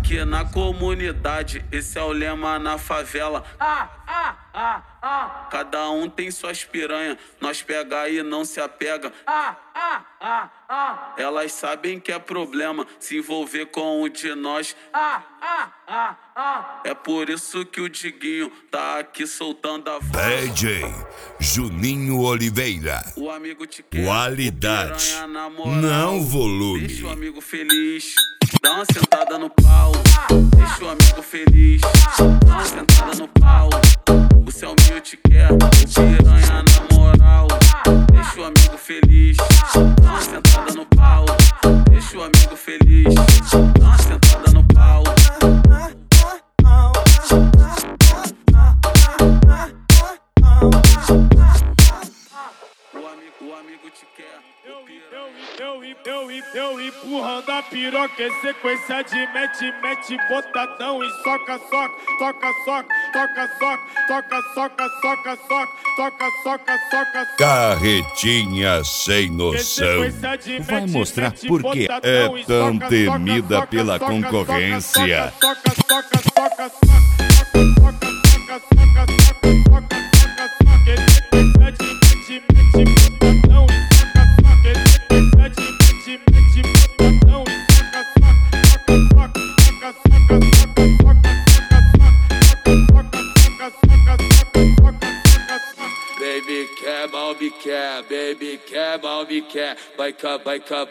Aqui na comunidade, esse é o lema na favela. Cada um tem suas piranhas, nós pega e não se apega. Elas sabem que é problema se envolver com um de nós. É por isso que o Diguinho tá aqui soltando a voz. DJ Juninho Oliveira. O amigo te quer, Qualidade, o piranha na moral. não volume. Deixa o amigo feliz, dá uma sentada no pau. Deixa o amigo feliz, dá uma sentada no pau. O Selminho te quer, o piranha na moral. Deixa o amigo feliz, dá uma sentada no pau. Deixa o amigo feliz, dá uma sentada no pau. O amigo te quer, o piranha. Eu empurrando a piroca, é sequência de mete, botadão e soca, soca. Carretinha sem noção. Vai mostrar por que é tão temida pela concorrência. Baby quer, mal me quer. Vai cá, bunda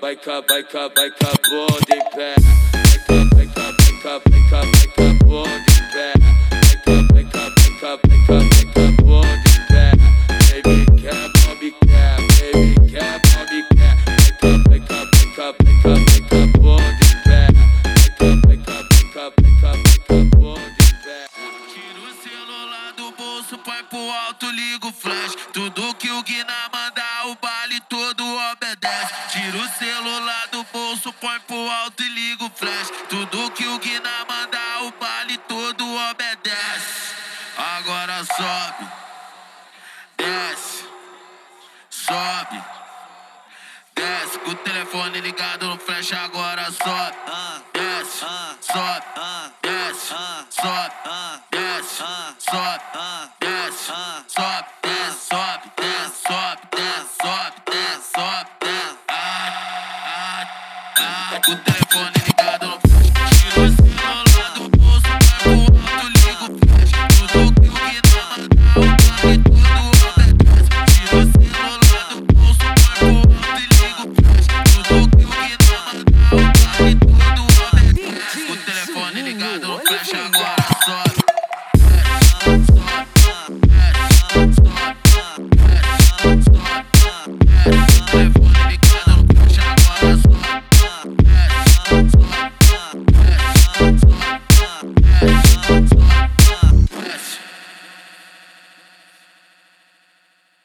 em pé. Vai cá, bunda em pé. Vai cá, bunda em pé. Baby quer, mal me quer. Baby quer, mal me quer. Vai cá, bunda em pé. Vai cá, bunda em pé. Tira o celular do bolso, põe pro alto, liga o flash. Tudo que o Guiná manda, o baile todo obedece. Tira o celular do bolso, põe pro alto e liga o flash. Tudo que o Guiná manda, o baile todo obedece. Agora sobe, desce, sobe, desce. Com o telefone ligado no flash, agora sobe, desce, sobe, desce, sobe, desce, sobe, desce, sobe, desce, sobe, desce, sobe, desce, sobe, desce, sobe, desce. Com o telefone ligado no flash, tira o celular do bolso, vai pro alto, liga o flash. Tudo que o Guiná mandar, o baile todo obedece. Tira o celular do bolso, vai pro alto e liga o flash. Tudo que o Guiná mandar, o baile todo obedece. Com o telefone ligado no flash, agora